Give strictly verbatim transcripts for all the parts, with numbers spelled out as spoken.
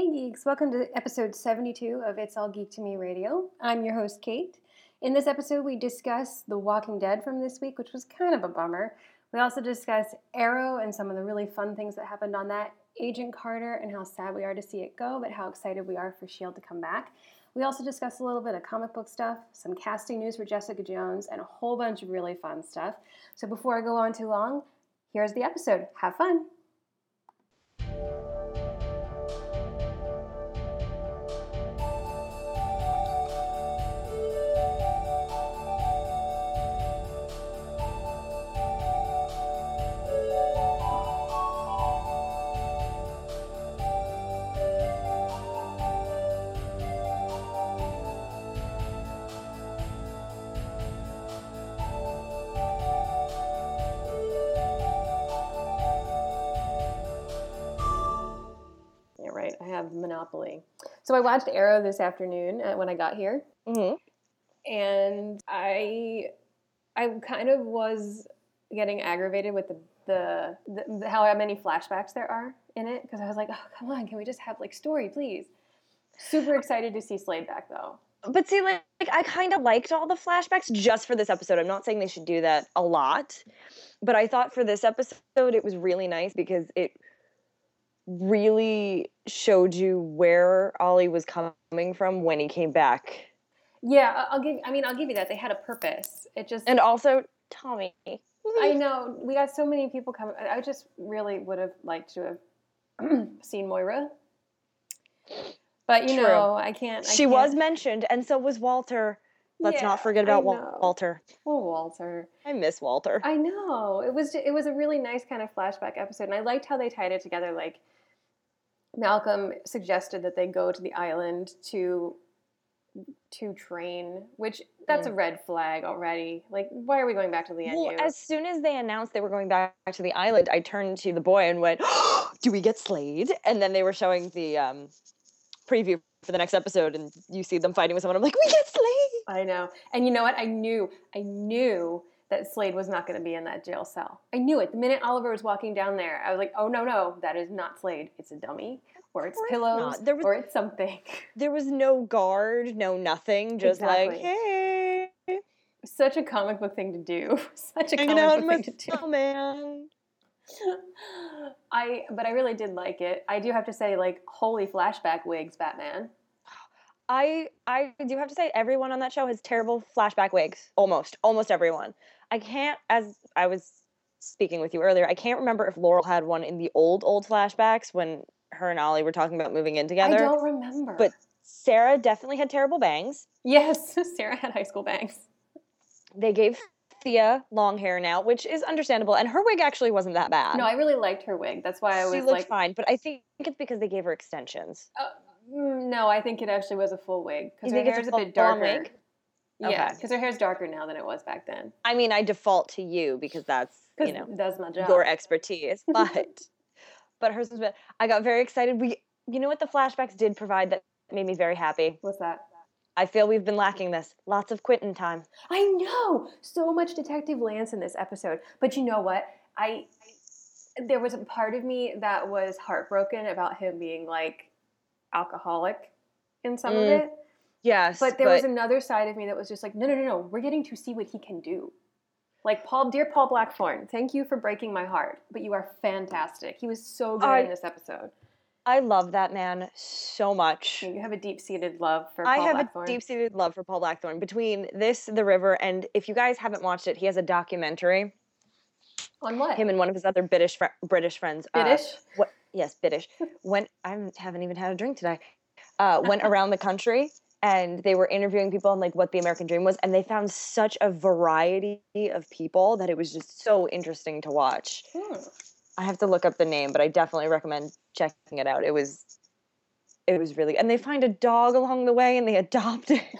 Hey geeks, welcome to episode seventy-two of It's All Geek to Me Radio. I'm your host, Kate. In this episode, we discuss The Walking Dead from this week, which was kind of a bummer. We also discuss Arrow and some of the really fun things that happened on that, Agent Carter and how sad we are to see it go, but how excited we are for S H I E L D to come back. We also discuss a little bit of comic book stuff, some casting news for Jessica Jones, and a whole bunch of really fun stuff. So before I go on too long, here's the episode. Have fun! Monopoly. So I watched Arrow this afternoon uh, when I got here, mm-hmm. and I, I kind of was getting aggravated with the the, the, the how many flashbacks there are in it, because I was like, oh come on, can we just have like story, please? Super excited to see Slade back though. But see, like, like I kind of liked all the flashbacks just for this episode. I'm not saying they should do that a lot, but I thought for this episode it was really nice because it really showed you where Ollie was coming from when he came back. Yeah, I'll give. I mean, I'll give you that. They had a purpose. It just and also Tommy. I know we got so many people coming. I just really would have liked to have seen Moira, but you True. know, I can't. I she can't. was mentioned, and so was Walter. Let's yeah, not forget about Walter. Oh, Walter. I miss Walter. I know. It was. It was a really nice kind of flashback episode, and I liked how they tied it together. Like, Malcolm suggested that they go to the island to to train, which that's mm. a red flag already. Like, why are we going back to the N U? Well, as soon as they announced they were going back to the island, I turned to the boy and went, oh, do we get Slade? And then they were showing the um, preview for the next episode, and you see them fighting with someone. I'm like, we get Slade! I know. And you know what? I knew, I knew that Slade was not going to be in that jail cell. I knew it. The minute Oliver was walking down there, I was like, oh, no, no, that is not Slade. It's a dummy, or it's pillows, was, or it's something. There was no guard, no nothing, just exactly. like, hey. Such a comic book thing to do. Such a Hanging comic book thing to do. Oh, man. I, but I really did like it. I do have to say, like, holy flashback wigs, Batman. I I do have to say, everyone on that show has terrible flashback wigs. Almost. Almost everyone. I can't, as I was speaking with you earlier, I can't remember if Laurel had one in the old, old flashbacks when her and Ollie were talking about moving in together. I don't remember. But Sarah definitely had terrible bangs. Yes, Sarah had high school bangs. They gave Thea long hair now, which is understandable, and her wig actually wasn't that bad. No, I really liked her wig. That's why I was like... She looked like... fine, but I think it's because they gave her extensions. Uh, no, I think it actually was a full wig, because her hair's a, a bit darker. Wig? Yeah, because okay. her hair's darker now than it was back then. I mean, I default to you because that's, you know, that's my job. Your expertise. But but hers was bad. I got very excited. We, you know what the flashbacks did provide that made me very happy? What's that? I feel we've been lacking this. Lots of Quentin time. I know! So much Detective Lance in this episode. But you know what? I, I there was a part of me that was heartbroken about him being, like, alcoholic in some mm. of it. Yes, but there but... was another side of me that was just like, no, no, no, no, we're getting to see what he can do. Like, Paul, dear Paul Blackthorne, thank you for breaking my heart, but you are fantastic. He was so good I, in this episode. I love that man so much. You have a deep-seated love for Paul I have Blackthorne. a deep-seated love for Paul Blackthorne. Between this, The River, and if you guys haven't watched it, he has a documentary. On what? Him and one of his other British fr- British friends. British? Uh, what? Yes, British. Went. I haven't even had a drink today. Uh, went around the country. And they were interviewing people on like what the American dream was, and they found such a variety of people that it was just so interesting to watch. Hmm. I have to look up the name, but I definitely recommend checking it out. It was, it was really, and they find a dog along the way and they adopt it.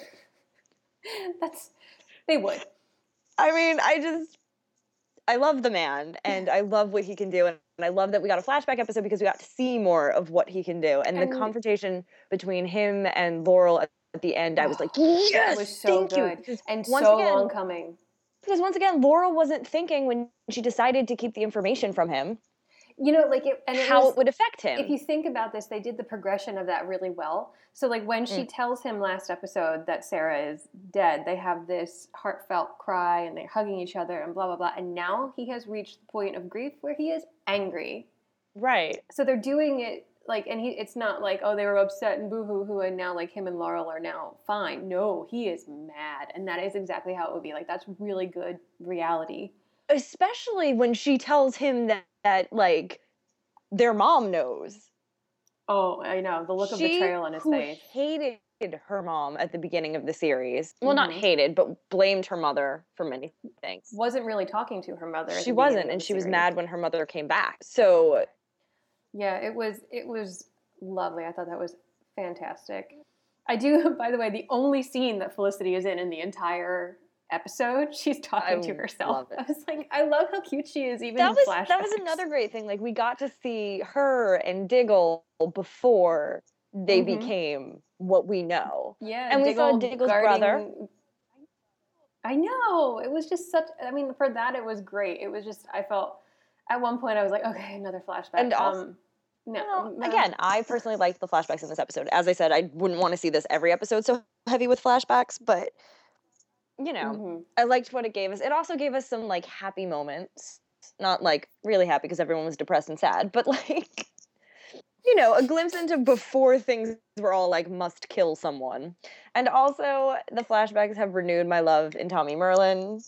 That's, they would. I mean, I just, I love the man, and I love what he can do, and I love that we got a flashback episode because we got to see more of what he can do, and, and the confrontation between him and Laurel at the end, I was like, yes, it was so thank good. you. And so again, long coming. Because once again, Laurel wasn't thinking when she decided to keep the information from him. You know, like it, and it how was, it would affect him. If you think about this, they did the progression of that really well. So, like, when she Mm. tells him last episode that Sarah is dead, they have this heartfelt cry and they're hugging each other and blah, blah, blah. And now he has reached the point of grief where he is angry. Right. So they're doing it, like, and he, it's not like, oh, they were upset and boo-hoo-hoo, and now, like, him and Laurel are now fine. No, he is mad. And that is exactly how it would be. Like, that's really good reality. Especially when she tells him that, that like, their mom knows. Oh, I know. The look she, of betrayal on his who face. hated her mom at the beginning of the series. Well, Mm-hmm. not hated, but blamed her mother for many things. Wasn't really talking to her mother. At She the wasn't, and the she was series. mad when her mother came back. So, yeah, it was it was lovely. I thought that was fantastic. I do, by the way, the only scene that Felicity is in in the entire episode, she's talking I to herself. love it. I was like, I love how cute she is, even that in was flashbacks. that was another great thing. Like, we got to see her and Diggle before they Mhm. became what we know. Yeah, and we saw Diggle Diggle's guarding- brother. I know. It was just such, I mean, for that, it was great. It was just, I felt, at one point, I was like, okay, another flashback. And also- um, no, Well, no. again, I personally liked the flashbacks in this episode. As I said, I wouldn't want to see this every episode so heavy with flashbacks, but, you know, Mhm. I liked what it gave us. It also gave us some, like, happy moments. Not, like, really happy because everyone was depressed and sad, but, like, you know, a glimpse into before things were all, like, must kill someone. And also, the flashbacks have renewed my love in Tommy Merlin.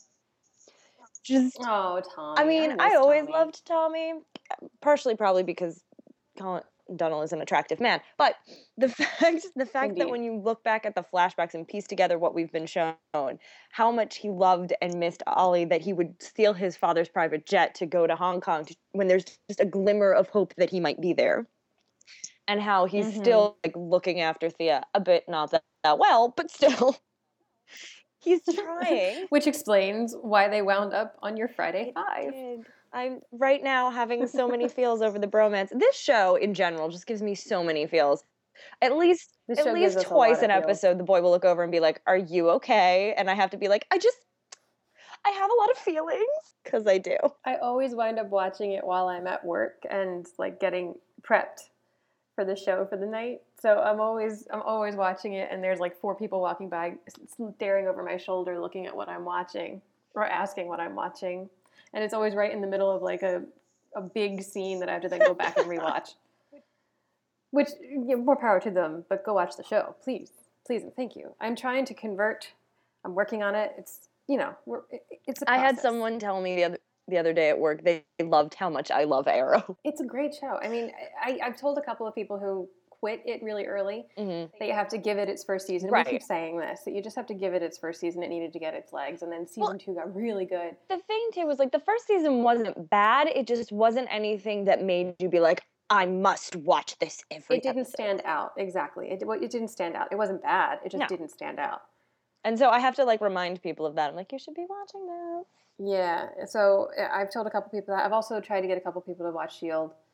Just, Oh, Tommy. I mean, I, miss always Tommy. loved Tommy, partially probably because Colin Dunnell is an attractive man. But the fact, the fact Indeed. that when you look back at the flashbacks and piece together what we've been shown, how much he loved and missed Ollie, that he would steal his father's private jet to go to Hong Kong to, when there's just a glimmer of hope that he might be there. And how he's Mhm. still, like, looking after Thea a bit, not that, that well, but still. He's trying. Which explains why they wound up on your Friday It Five. did. I'm right now having so many feels over the bromance. This show in general just gives me so many feels. At least This at show gives least us a lot twice of an feels. episode the boy will look over and be like, "Are you okay?" And I have to be like, "I just I have a lot of feelings," cuz I do. I always wind up watching it while I'm at work and, like, getting prepped for the show for the night. So I'm always I'm always watching it, and there's like four people walking by, staring over my shoulder, looking at what I'm watching or asking what I'm watching, and it's always right in the middle of, like, a a big scene that I have to then go back and rewatch. Which, you know, more power to them, but go watch the show, please, please, and thank you. I'm trying to convert. I'm working on it. It's, you know, we're, it, it's a I had process. someone tell me the other the other day at work they loved how much I love Arrow. It's a great show. I mean, I, I've told a couple of people who quit it really early Mm-hmm. that you have to give it its first season. Right. We keep saying this, that you just have to give it its first season. It needed to get its legs, and then season Well, two got really good. The thing too was, like, the first season wasn't bad. It just wasn't anything that made you be like, I must watch this every It didn't episode. stand out, exactly. It, it didn't stand out. It wasn't bad. It just No. didn't stand out. And so I have to, like, remind people of that. I'm like, you should be watching this. Yeah, so I've told a couple people that. I've also tried to get a couple people to watch S H I E L D.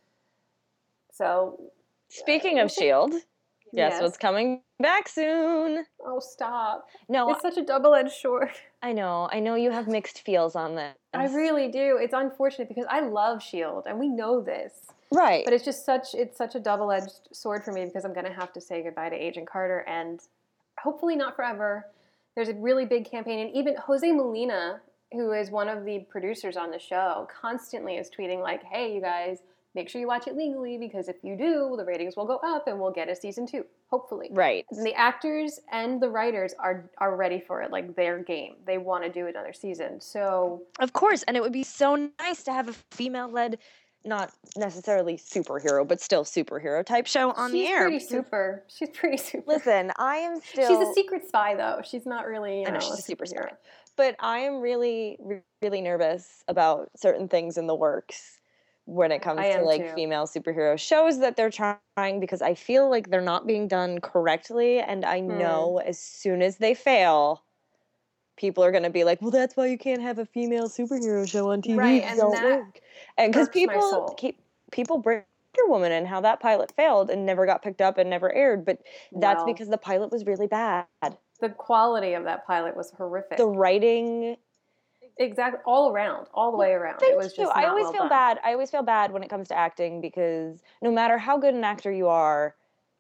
So, Speaking uh, of S H I E L D, guess yes. what's coming back soon? Oh, stop. No, It's such a double-edged sword. I know. I know you have mixed feels on this. I really do. It's unfortunate because I love S H I E L D, and we know this. Right. But it's just such it's such a double-edged sword for me because I'm going to have to say goodbye to Agent Carter, and hopefully not forever. There's a really big campaign, and even Jose Molina, who is one of the producers on the show, constantly is tweeting like, hey, you guys, make sure you watch it legally because if you do, the ratings will go up and we'll get a season two, hopefully. Right. And the actors and the writers are are ready for it, like their game. They want to do another season. So Of course, and it would be so nice to have a female-led, not necessarily superhero, but still superhero type show on she's the air. pretty super. She's pretty super. Listen, I am still... She's a secret spy, though. She's not really, you I know, know, she's a a super superhero. spy. But I am really, really nervous about certain things in the works when it comes I to, am like, too. female superhero shows that they're trying, because I feel like they're not being done correctly, and I Hmm. know as soon as they fail, people are going to be like, well, that's why you can't have a female superhero show on T V. Right, It and don't that work. And because irks my people soul. keep people bring Wonder Woman and how that pilot failed and never got picked up and never aired, but that's Well. because the pilot was really bad. The quality of that pilot was horrific. The writing Exactly, all around, all the way around. It Thank was you. just I not always well feel done. bad. I always feel bad when it comes to acting because no matter how good an actor you are,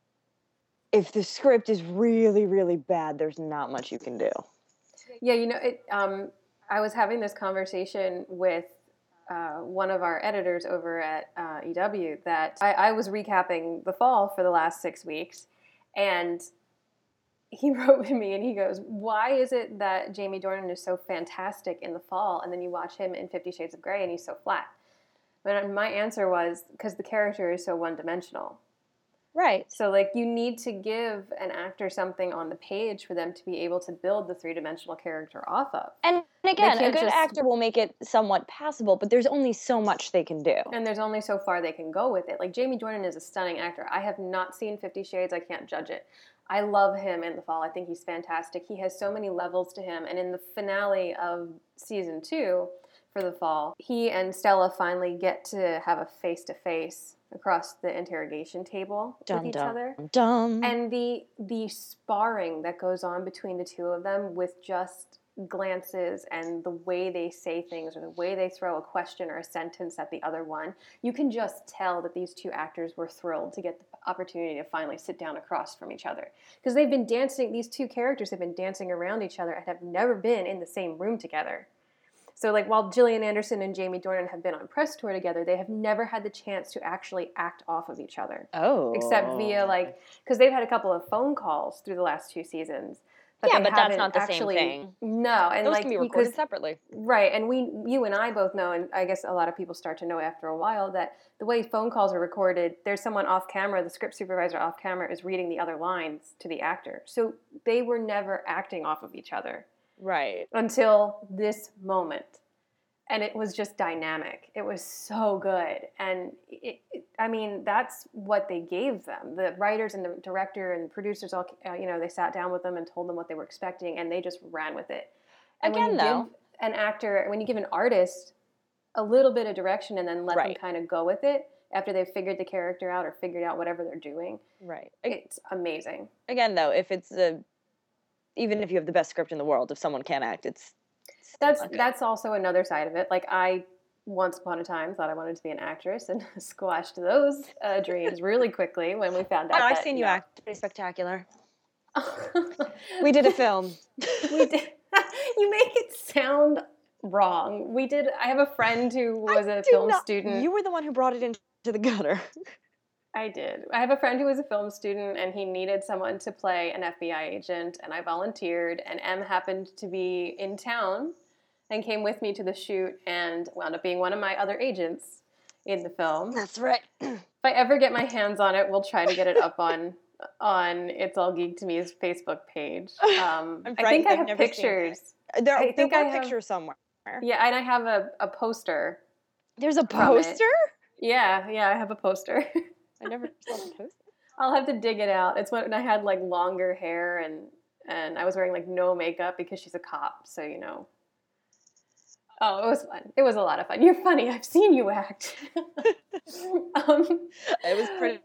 if the script is really, really bad, there's not much you can do. Yeah, you know, it, um, I was having this conversation with uh, one of our editors over at uh, E W that I, I was recapping The Fall for the last six weeks, and he wrote to me and he goes, "Why is it that Jamie Dornan is so fantastic in The Fall, and then you watch him in Fifty Shades of Grey and he's so flat?" But my answer was, because the character is so one-dimensional. Right. So, like, you need to give an actor something on the page for them to be able to build the three-dimensional character off of. And They again, a can't good just, actor will make it somewhat passable, but there's only so much they can do. and there's only so far they can go with it. Like, Jamie Dornan is a stunning actor. I have not seen Fifty Shades. I can't judge it. I love him in The Fall. I think he's fantastic. He has so many levels to him. And in the finale of season two for The Fall, he and Stella finally get to have a face-to-face across the interrogation table Dum, with each dum, other. Dumb. And the the sparring that goes on between the two of them with just glances and the way they say things or the way they throw a question or a sentence at the other one, you can just tell that these two actors were thrilled to get the opportunity to finally sit down across from each other. Because they've been dancing, these two characters have been dancing around each other and have never been in the same room together. So, like, while Gillian Anderson and Jamie Dornan have been on press tour together, they have never had the chance to actually act off of each other. Oh. Except via, like, because they've had a couple of phone calls through the last two seasons. But yeah, they but that's haven't not the actually, same thing. No, and Those like can be recorded because, separately. right, and we, you and I both know, and I guess a lot of people start to know after a while, that the way phone calls are recorded, there's someone off camera, the script supervisor off camera is reading the other lines to the actor. So they were never acting off of each other. Right. Until this moment. And it was just dynamic. It was so good. And it, it, I mean, that's what they gave them. The writers and the director and producers all, uh, you know, they sat down with them and told them what they were expecting, and they just ran with it. And Again, when you though, give an actor, when you give an artist a little bit of direction and then let right. them kind of go with it after they've figured the character out or figured out whatever they're doing, right. It's amazing. Again, though, if it's a, even if you have the best script in the world, if someone can't act, it's That's that's also another side of it. Like, I once upon a time thought I wanted to be an actress and squashed those uh, dreams really quickly when we found out. Oh, I've that, seen you no. act. Pretty spectacular. We did a film. We did. You make it sound wrong. We did. I have a friend who was I a film not, student. You were the one who brought it into the gutter. I did. I have a friend who was a film student, and he needed someone to play an F B I agent, and I volunteered, and Em happened to be in town and came with me to the shoot and wound up being one of my other agents in the film. That's right. If I ever get my hands on it, we'll try to get it up on on It's All Geek to Me's Facebook page. Um, I'm I think I I've have never seen pictures. it. There, I there think were I have- pictures somewhere. Yeah, and I have a, a poster. There's a from it. poster? Yeah, yeah, I have a poster. I never saw the poster. I'll have to dig it out. It's when I had like longer hair and and I was wearing like no makeup because she's a cop, so you know. Oh, it was fun. It was a lot of fun. You're funny. I've seen you act. um, It was pretty.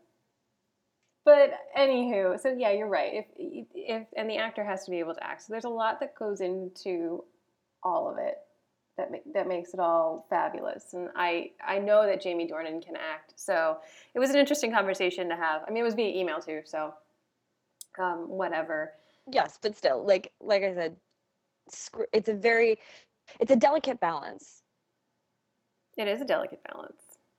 But anywho, so yeah, you're right. If if and the actor has to be able to act. So there's a lot that goes into all of it that ma- that makes it all fabulous. And I I know that Jamie Dornan can act. So it was an interesting conversation to have. I mean, it was via email too. So um, whatever. Yes, but still, like like I said, scr- it's a very, it's a delicate balance. It is a delicate balance.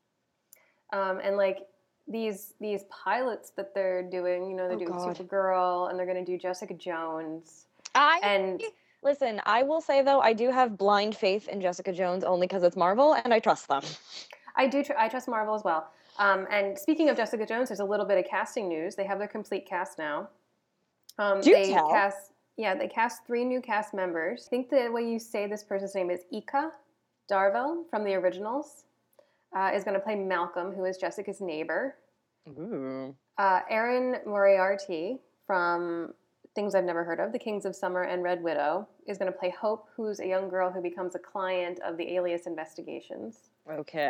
Um, and like these these pilots that they're doing, you know, they're Oh, doing God. Supergirl and they're going to do Jessica Jones. I And listen. I will say though, I do have blind faith in Jessica Jones only because it's Marvel, and I trust them. I do. Tr- I trust Marvel as well. Um, and speaking of Jessica Jones, there's a little bit of casting news. They have their complete cast now. Um, Do they tell. cast. Yeah, they cast three new cast members. I think the way you say this person's name is Ika Darville from the originals. Uh, is going to play Malcolm, who is Jessica's neighbor. Ooh. Uh, Erin Moriarty from Things I've Never Heard of, The Kings of Summer and Red Widow, is going to play Hope, who's a young girl who becomes a client of the Alias investigations. Okay.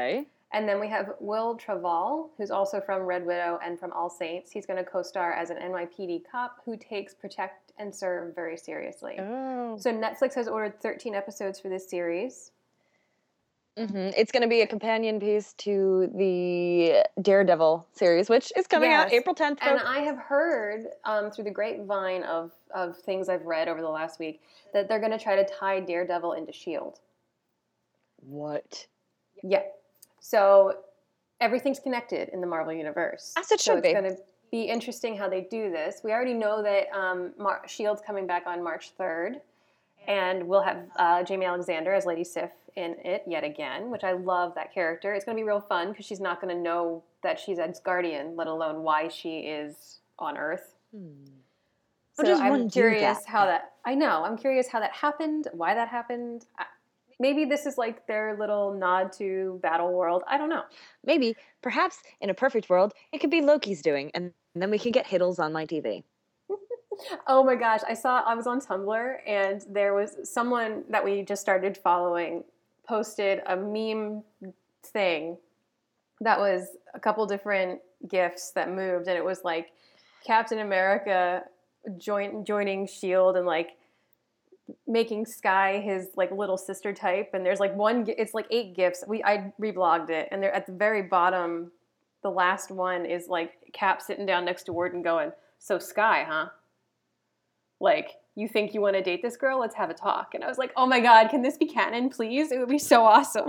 And then we have Will Traval, who's also from Red Widow and from All Saints. He's going to co-star as an N Y P D cop who takes Protect and Serve very seriously. Oh. So Netflix has ordered thirteen episodes for this series. Mm-hmm. It's going to be a companion piece to the Daredevil series, which is coming Yes. out April tenth. And I have heard um, through the grapevine of, of things I've read over the last week that they're going to try to tie Daredevil into S H I E L D. What? Yeah. So everything's connected in the Marvel Universe. As it so should be. It's going to be interesting how they do this. We already know that um, Mar- S H I E L D's coming back on March third, and we'll have uh, Jamie Alexander as Lady Sif in it yet again, which I love that character. It's going to be real fun because she's not going to know that she's Asgardian, let alone why she is on Earth. Hmm. So does I'm one do curious that? how that. I know. I'm curious how that happened. Why that happened. I, maybe this is like their little nod to Battle World. I don't know. Maybe, perhaps, in a perfect world, it could be Loki's doing, and then we can get Hiddles on my T V. Oh my gosh. I saw, I was on Tumblr and there was someone that we just started following posted a meme thing that was a couple different GIFs that moved, and it was like Captain America join, joining S H I E L D and like making Sky his like little sister type, and there's like one, it's like eight GIFs. We I reblogged it, and they're at the very bottom. The last one is like Cap sitting down next to Warden going, "So Sky, huh? Like, you think you want to date this girl? Let's have a talk." And I was like, oh my God, can this be canon, please? It would be so awesome.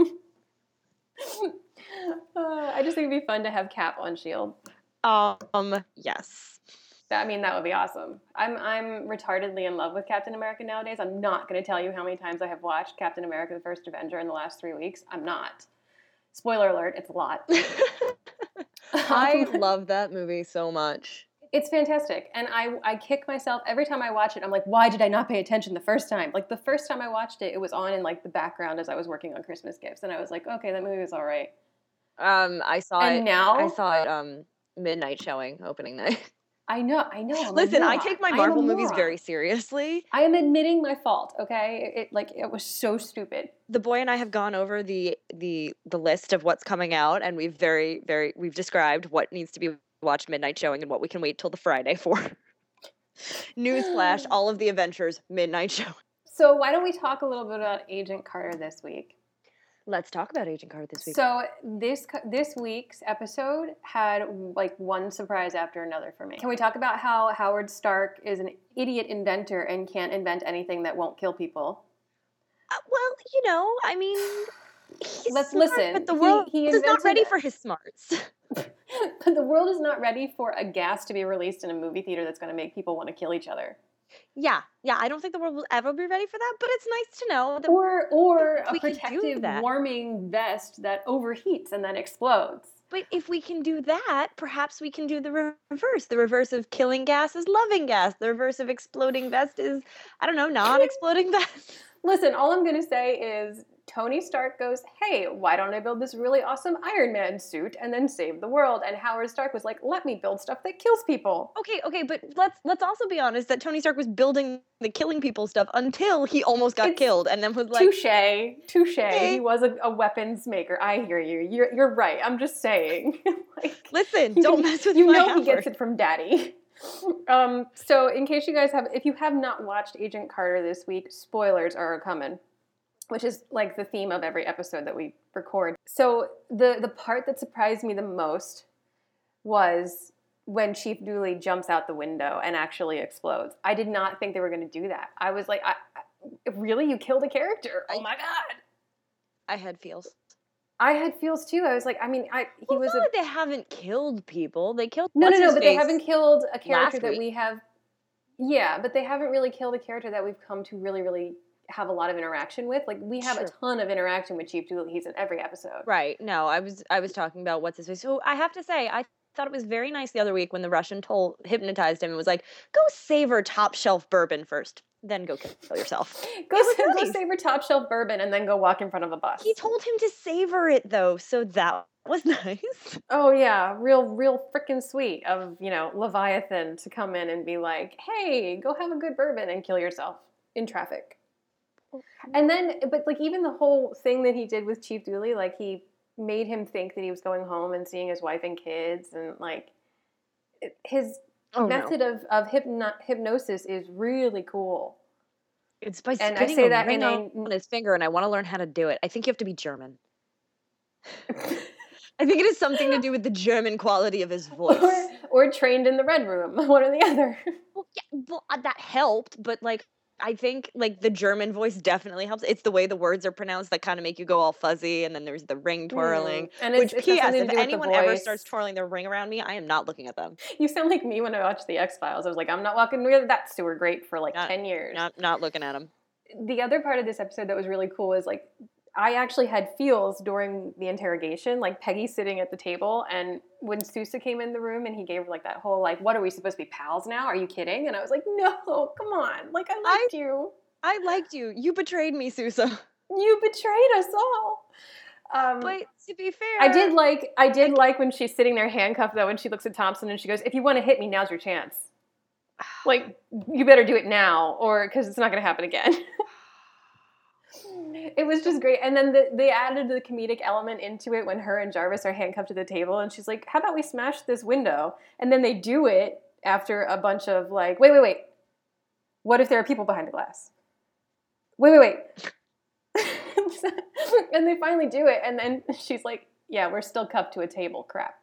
uh, I just think it'd be fun to have Cap on S H I E L D. Um, yes. I mean, that would be awesome. I'm I'm retardedly in love with Captain America nowadays. I'm not going to tell you how many times I have watched Captain America: The First Avenger in the last three weeks. I'm not. Spoiler alert, it's a lot. I love that movie so much. It's fantastic. And I, I kick myself every time I watch it. I'm like, why did I not pay attention the first time? Like, the first time I watched it, it was on in, like, the background as I was working on Christmas gifts. And I was like, okay, that movie was all right. Um, I saw and it. now? I saw it um, midnight showing, opening night. I know, I know. I'm Listen, a I moron. take my I am Marvel a movies moron. very seriously. I am admitting my fault, okay? It, like, it was so stupid. The boy and I have gone over the the the list of what's coming out, and we've very, very, we've described what needs to be watched midnight showing and what we can wait till the Friday for. Newsflash, all of the Avengers midnight showing. So why don't we talk a little bit about Agent Carter this week? Let's talk about Agent Carter this week. So this this week's episode had like one surprise after another for me. Can we talk about how Howard Stark is an idiot inventor and can't invent anything that won't kill people? Uh, well, you know, I mean, he's Let's smart, listen. but the He- world he is not invented- ready for his smarts. But the world is not ready for a gas to be released in a movie theater that's going to make people want to kill each other. Yeah, yeah, I don't think the world will ever be ready for that, but it's nice to know that Or or a we could do protective that. warming vest that overheats and then explodes. But if we can do that, perhaps we can do the re- reverse. The reverse of killing gas is loving gas. The reverse of exploding vest is, I don't know, non-exploding vest. Listen, all I'm going to say is Tony Stark goes, hey, why don't I build this really awesome Iron Man suit and then save the world? And Howard Stark was like, let me build stuff that kills people. Okay, okay, but let's let's also be honest that Tony Stark was building the killing people stuff until he almost got It's killed, and then was like, touche, touche. Hey. He was a, a weapons maker. I hear you. You're, you're right. I'm just saying. like, listen, you don't can- mess with You my know he Howard. gets it from daddy. um, so in case you guys have, if you have not watched Agent Carter this week, spoilers are coming, which is like the theme of every episode that we record. So the the part that surprised me the most was when Chief Dooley jumps out the window and actually explodes. I did not think they were going to do that. I was like, I, I, really? You killed a character? Oh my God. I had feels. I had feels too. I was like, I mean, I he Well, was it's a not like they haven't killed people. They killed No, no, what's no, his but they face? haven't killed a character last that week. we have. Yeah, but they haven't really killed a character that we've come to really, really have a lot of interaction with. Like, we have Sure. a ton of interaction with Chief Dooley. He's in every episode. Right. No, I was I was talking about what's his face. So I have to say, I thought it was very nice the other week when the Russian told hypnotized him and was like, "Go savor top shelf bourbon first, then go kill yourself." Go, It was sa- go nice. savor top shelf bourbon and then go walk in front of a bus. He told him to savor it though, so that was nice. Oh yeah, real, real freaking sweet of, you know, Leviathan to come in and be like, hey, go have a good bourbon and kill yourself in traffic. And then, but like even the whole thing that he did with Chief Dooley, like he made him think that he was going home and seeing his wife and kids, and like it- his Oh no. method of of hypno- hypnosis is really cool. It's by And I spinning say a that ring in on a his finger, and I want to learn how to do it. I think you have to be German. I think it has something to do with the German quality of his voice. or or trained in the Red Room, one or the other. Well, yeah, well, uh, that helped, but like I think like the German voice definitely helps. It's the way the words are pronounced that kind of make you go all fuzzy, and then there's the ring twirling. Mm. And it's Which, it's got P S, something if to do with the anyone ever starts voice. twirling their ring around me, I am not looking at them. You sound like me when I watched the X Files. I was like, I'm not walking near that sewer grate for like Not, ten years. not, not looking at them. The other part of this episode that was really cool is like I actually had feels during the interrogation, like Peggy sitting at the table, and when Sousa came in the room and he gave her like that whole like, what are we supposed to be pals now? Are you kidding? And I was like, no, come on, like I liked I, you. I liked you. You betrayed me, Sousa. You betrayed us all. Um, But to be fair, I did like I did like when she's sitting there handcuffed though, and she looks at Thompson and she goes, "If you want to hit me, now's your chance. Like you better do it now, or because it's not going to happen again." It was just great. And then the, they added the comedic element into it when her and Jarvis are handcuffed to the table, and she's like, "How about we smash this window?" And then they do it after a bunch of like, "Wait, wait, wait. What if there are people behind the glass? Wait, wait, wait." And they finally do it, and then she's like, "Yeah, we're still cuffed to a table. Crap."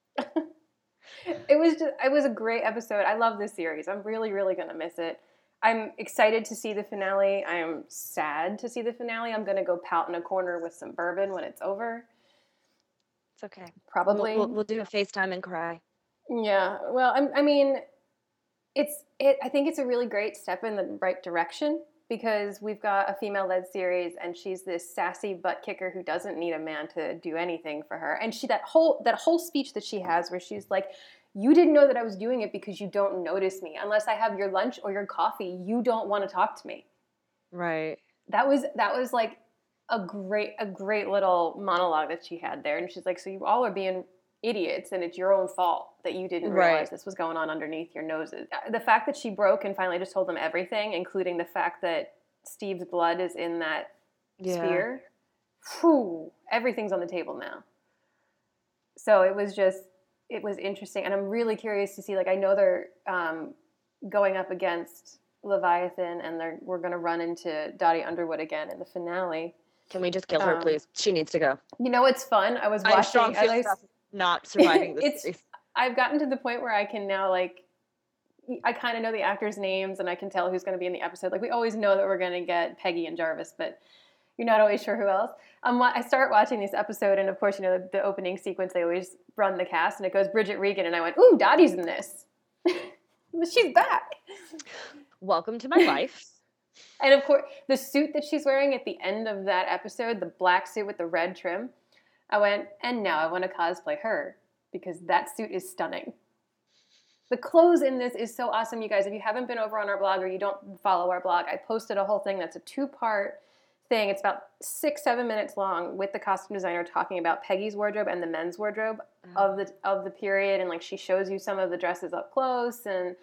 It was just, it was a great episode. I love this series. I'm really, really gonna miss it. I'm excited to see the finale. I am sad to see the finale. I'm gonna go pout in a corner with some bourbon when it's over. it's okay. Probably. We'll, we'll, we'll do a FaceTime and cry. Yeah. Well, I'm, I mean, it's it. I think it's a really great step in the right direction, because we've got a female-led series, and she's this sassy butt kicker who doesn't need a man to do anything for her. And she that whole that whole speech that she has, where she's like, "You didn't know that I was doing it because you don't notice me. Unless I have your lunch or your coffee, you don't want to talk to me." Right. That was that was like a great a great little monologue that she had there. And she's like, "So you all are being idiots, and it's your own fault that you didn't realize Right. this was going on underneath your noses." The fact that she broke and finally just told them everything, including the fact that Steve's blood is in that Yeah. sphere, whew, everything's on the table now. So it was just, it was interesting. And I'm really curious to see, like, I know they're um, going up against Leviathan, and they're we're going to run into Dottie Underwood again in the finale. Can we just kill her, Um, please? She needs to go. You know what's fun? I was I have strong watching, as I feelings s- about not surviving this It's- series. I've gotten to the point where I can now, like, I kind of know the actors' names, and I can tell who's going to be in the episode. Like, we always know that we're going to get Peggy and Jarvis, but you're not always sure who else. Um, I start watching this episode, and of course, you know, the, the opening sequence, they always run the cast, and it goes Bridget Regan, and I went, "Ooh, Dottie's in this." She's back. Welcome to my life. And of course, the suit that she's wearing at the end of that episode, the black suit with the red trim, I went, and now I want to cosplay her, because that suit is stunning. The clothes in this is so awesome, you guys. If you haven't been over on our blog, or you don't follow our blog, I posted a whole thing that's a two-part thing. It's about six, seven minutes long, with the costume designer talking about Peggy's wardrobe and the men's wardrobe Oh. of the of the period, and like she shows you some of the dresses up close, and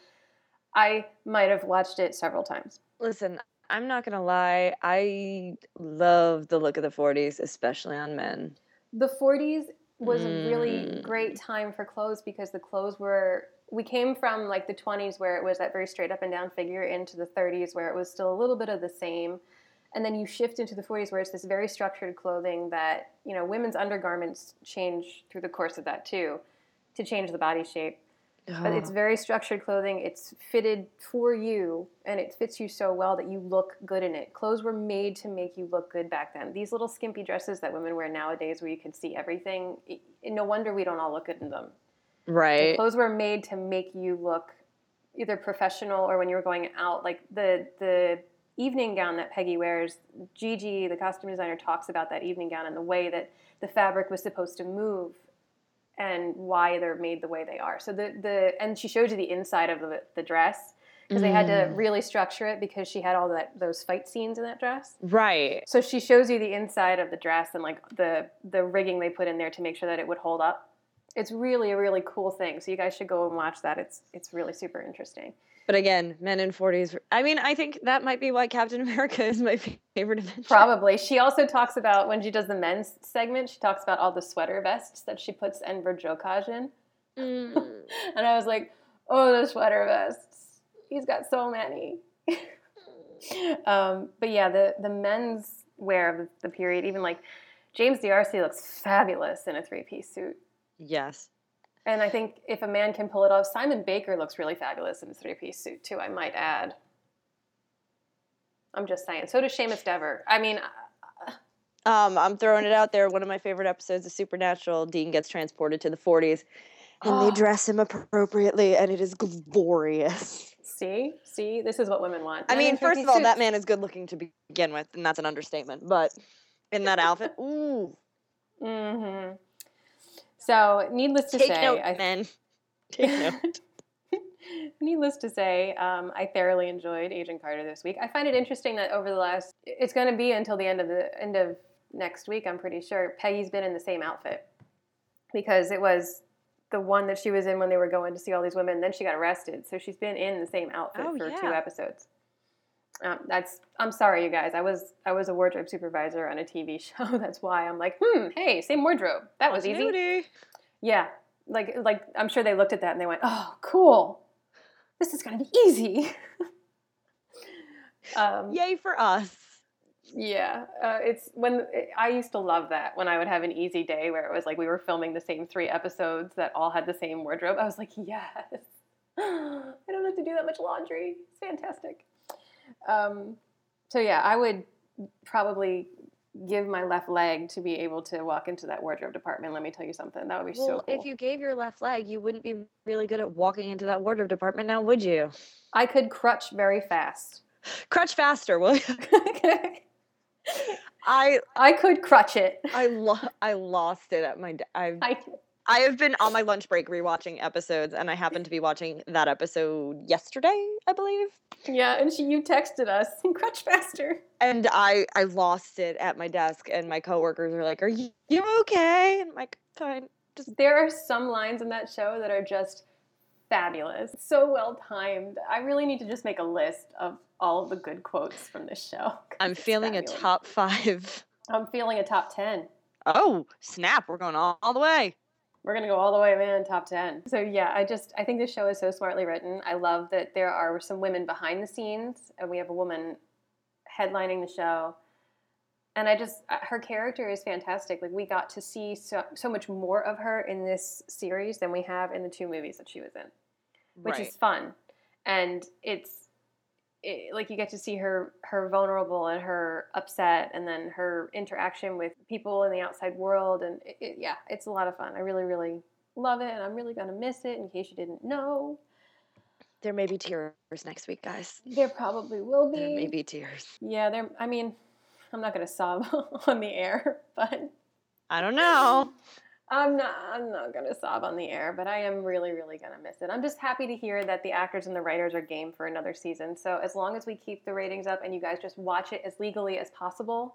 I might have watched it several times. Listen, I'm not gonna lie. I love the look of the forties, especially on men. The forties was a really Mm. great time for clothes, because the clothes were, we came from like the twenties where it was that very straight up and down figure, into the thirties where it was still a little bit of the same. And then you shift into the forties where it's this very structured clothing that, you know, women's undergarments change through the course of that too, to change the body shape. But it's Oh, very structured clothing. It's fitted for you, and it fits you so well that you look good in it. Clothes were made to make you look good back then. These little skimpy dresses that women wear nowadays, where you can see everything, it, no wonder we don't all look good in them. The right. clothes were made to make you look either professional, or when you were going out. Like the the evening gown that Peggy wears, Gigi, the costume designer, talks about that evening gown and the way that the fabric was supposed to move, and why they're made the way they are. So the the and she showed you the inside of the, the dress, because they had to Mm. really structure it, because she had all that those fight scenes in that dress. Right. So she shows you the inside of the dress, and like the the rigging they put in there to make sure that it would hold up It's really a really cool thing. So you guys should go and watch that. It's it's really super interesting. But again, men in forties. I mean, I think that might be why Captain America is my favorite Avenger. Probably. She also talks about, when she does the men's segment, she talks about all the sweater vests that she puts Enver Jokaj in. Mm. And I was like, oh, the sweater vests. He's got so many. um, but yeah, the, the men's wear of the period, even like James D'Arcy looks fabulous in a three-piece suit. Yes. And I think if a man can pull it off, Simon Baker looks really fabulous in a three-piece suit too, I might add. I'm just saying. So does Seamus Dever. I mean... Uh, um, I'm throwing it out there. One of my favorite episodes of Supernatural, Dean gets transported to the forties, and oh. they dress him appropriately, and it is glorious. See? See? This is what women want. I Men mean, first of all, suits. that man is good looking to begin with, and that's an understatement. But in that outfit, ooh. Mm-hmm. So, needless to Take say... note, I, men. Take note. Needless to say, um, I thoroughly enjoyed Agent Carter this week. I find it interesting that over the last... It's going to be until the end of the end of next week, I'm pretty sure. Peggy's been in the same outfit. Because it was the one that she was in when they were going to see all these women. Then she got arrested. So she's been in the same outfit oh, for yeah. two episodes. Um, that's. I'm sorry, you guys. I was I was a wardrobe supervisor on a T V show. That's why I'm like, hmm, hey, same wardrobe. That was easy. Nudie. Yeah, like like I'm sure they looked at that and they went, oh, cool. This is gonna be easy. um, Yay for us. Yeah, uh, it's when it, I used to love that when I would have an easy day where it was like we were filming the same three episodes that all had the same wardrobe. I was like, yes, I don't have to do that much laundry. It's fantastic. Um, so yeah, I would probably give my left leg to be able to walk into that wardrobe department. Let me tell you something. That would be well, so cool. If you gave your left leg, you wouldn't be really good at walking into that wardrobe department now, would you? I could crutch very fast. Crutch faster, will you? I I could crutch it. I lo- I lost it at my de- I've I I have been on my lunch break rewatching episodes, and I happened to be watching that episode yesterday, I believe. Yeah, and she you texted us, crutch faster. And I I lost it at my desk, and my coworkers are like, "Are you, you okay?" And I'm like, "Fine." Just there are some lines in that show that are just fabulous, so well timed. I really need to just make a list of all of the good quotes from this show. I'm feeling fabulous. A top five. I'm feeling a top ten. Oh, snap. We're going all, all the way. We're going to go all the way, man, top ten. So, yeah, I just, I think this show is so smartly written. I love that there are some women behind the scenes, and we have a woman headlining the show. And I just, her character is fantastic. Like, we got to see so, so much more of her in this series than we have in the two movies that she was in, which right. is fun. And it's, It, like you get to see her her vulnerable and her upset, and then her interaction with people in the outside world, and it, it, yeah, it's a lot of fun. I really, really love it, and I'm really gonna miss it. In case you didn't know, there may be tears next week, guys. There probably will be. There may be tears. Yeah, there. I mean, I'm not gonna sob on the air, but I don't know. I'm not I'm not going to sob on the air, but I am really, really going to miss it. I'm just happy to hear that the actors and the writers are game for another season. So as long as we keep the ratings up and you guys just watch it as legally as possible,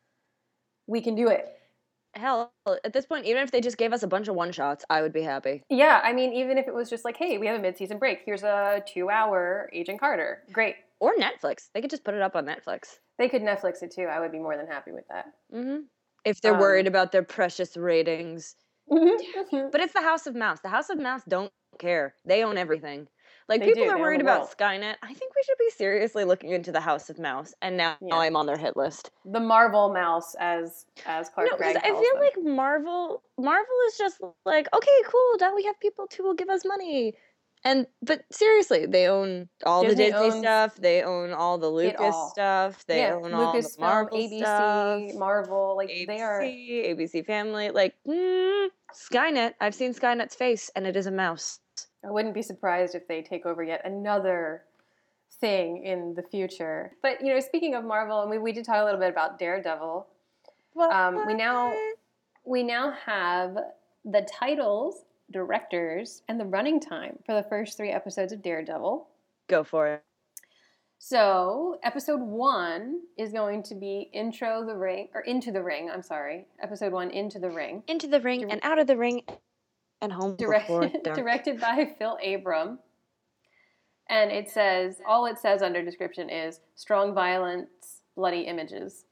we can do it. Hell, at this point, even if they just gave us a bunch of one-shots, I would be happy. Yeah, I mean, even if it was just like, hey, we have a mid-season break. Here's a two-hour Agent Carter. Great. Or Netflix. They could just put it up on Netflix. They could Netflix it too. I would be more than happy with that. Mm-hmm. If they're um, worried about their precious ratings. But it's the House of Mouse. The House of Mouse don't care. They own everything. Like, they people do. are they worried about world. Skynet. I think we should be seriously looking into the House of Mouse. And now yeah. I'm on their hit list. The Marvel Mouse, as as Clark no, Gregg calls I feel them. like Marvel Marvel is just like, okay, cool. Now we have people who will give us money. And but seriously, they own all Disney the Disney stuff. They own all the Lucas all. stuff. They yeah, own Lucas all the Marvel film, A B C, stuff. Marvel. Like A B C, they are A B C Family. Like mm, Skynet. I've seen Skynet's face, and it is a mouse. I wouldn't be surprised if they take over yet another thing in the future. But you know, speaking of Marvel, and we we did talk a little bit about Daredevil. Um, we now we now have the titles, directors, and the running time for the first three episodes of Daredevil. Go for it. So, episode one is going to be Intro the Ring, or Into the Ring, I'm sorry. Episode one, Into the Ring. Into the Ring and out of the ring And Home Direct, Before Dark. Directed by Phil Abram. And it says, all it says under description is strong violence, bloody images.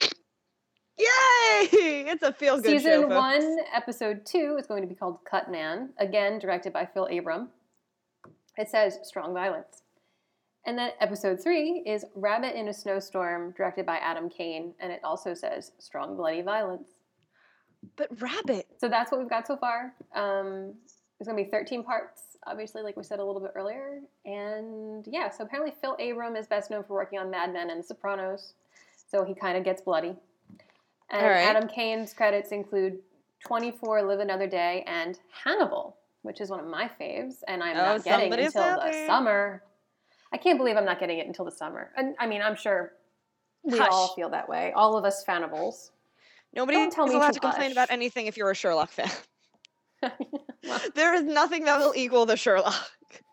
Yay! It's a feel-good show, Season folks. one, episode two is going to be called Cut Man. Again, directed by Phil Abram. It says strong violence. And then episode three is Rabbit in a Snowstorm, directed by Adam Kane. And it also says strong bloody violence. But Rabbit. So that's what we've got so far. Um, it's going to be thirteen parts, obviously, like we said a little bit earlier. And yeah, so apparently Phil Abram is best known for working on Mad Men and The Sopranos. So he kind of gets bloody. And All right. Adam Kane's credits include twenty-four, Live Another Day, and Hannibal, which is one of my faves. And I'm Oh, not getting somebody's until happy. the summer. I can't believe I'm not getting it until the summer. And I mean, I'm sure we Hush. all feel that way. All of us fanables. Nobody Don't tell is me allowed to to complain hush. about anything if you're a Sherlock fan. Well, There is nothing that will equal the Sherlock.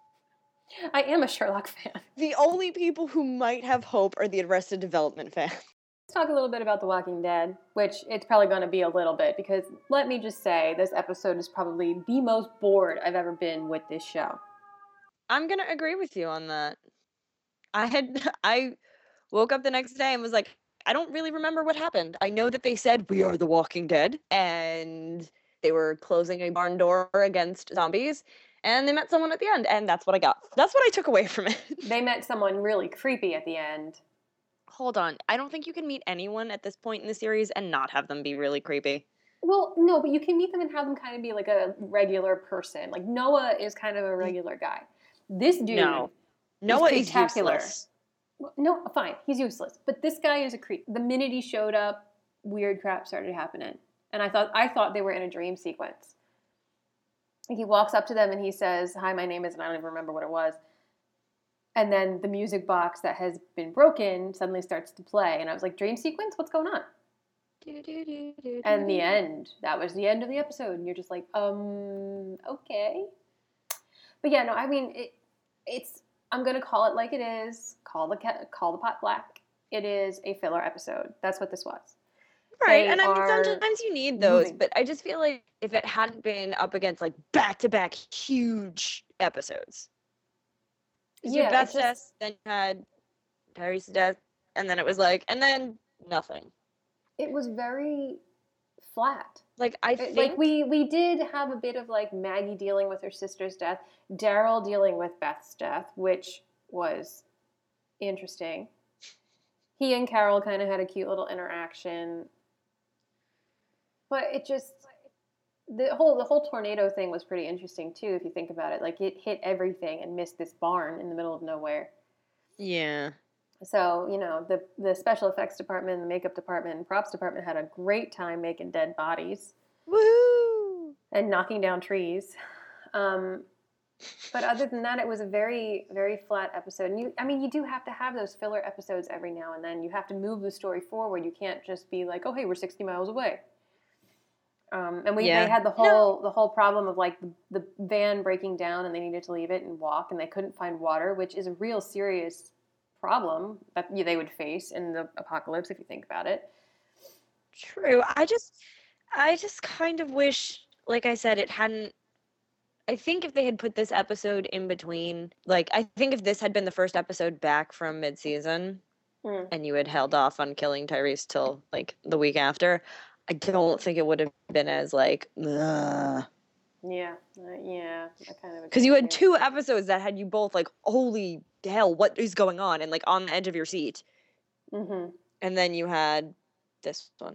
I am a Sherlock fan. The only people who might have hope are the Arrested Development fans. Let's talk a little bit about The Walking Dead, which it's probably going to be a little bit, because let me just say, this episode is probably the most bored I've ever been with this show. I'm gonna agree with you on that. I had I woke up the next day and was like, I don't really remember what happened. I know that they said we are the Walking Dead, and they were closing a barn door against zombies, and they met someone at the end, and that's what I got. That's what I took away from it. They met someone really creepy at the end. Hold on. I don't think you can meet anyone at this point in the series and not have them be really creepy. Well, no, but you can meet them and have them kind of be like a regular person. Like, Noah is kind of a regular guy. This dude No. Noah is spectacular. useless. Well, no, fine, he's useless. But this guy is a creep. The minute he showed up, weird crap started happening. And I thought I thought they were in a dream sequence. Like, he walks up to them and he says, "Hi, my name is," and I don't even remember what it was. And then the music box that has been broken suddenly starts to play. And I was like, dream sequence? What's going on? And the end. That was the end of the episode. And you're just like, um, okay. But yeah, no, I mean, it, it's, I'm going to call it like it is. Call the cat, call the pot black. It is a filler episode. That's what this was. Right, They and I mean, are sometimes you need those, moving. but I just feel like if it hadn't been up against like back-to-back huge episodes. 'Cause you Yeah, had Beth's it's just- death, then you had Tyrese's death, and then it was like, and then nothing. It was very flat. Like, I It- think... Like, we, we did have a bit of, like, Maggie dealing with her sister's death, Daryl dealing with Beth's death, which was interesting. He and Carol kind of had a cute little interaction. But it just... The whole the whole tornado thing was pretty interesting, too, if you think about it. Like, it hit everything and missed this barn in the middle of nowhere. Yeah. So, you know, the the special effects department, the makeup department, and props department had a great time making dead bodies Woo! and knocking down trees. Um, but other than that, it was a very, very flat episode. And you, I mean, you do have to have those filler episodes every now and then. You have to move the story forward. You can't just be like, oh, hey, we're sixty miles away. Um, and we Yeah. they had the whole the whole problem of like the, the van breaking down and they needed to leave it and walk and they couldn't find water, which is a real serious problem that they would face in the apocalypse if you think about it. True. I just, I just kind of wish, like I said, it hadn't. I think if they had put this episode in between, like, I think if this had been the first episode back from mid-season, Mm. and you had held off on killing Tyrese till like the week after, I don't think it would have been as like, Yeah, uh, yeah, I kind of because you agree had too. two episodes that had you both like, holy hell, what is going on, and like on the edge of your seat, Mm-hmm. and then you had this one,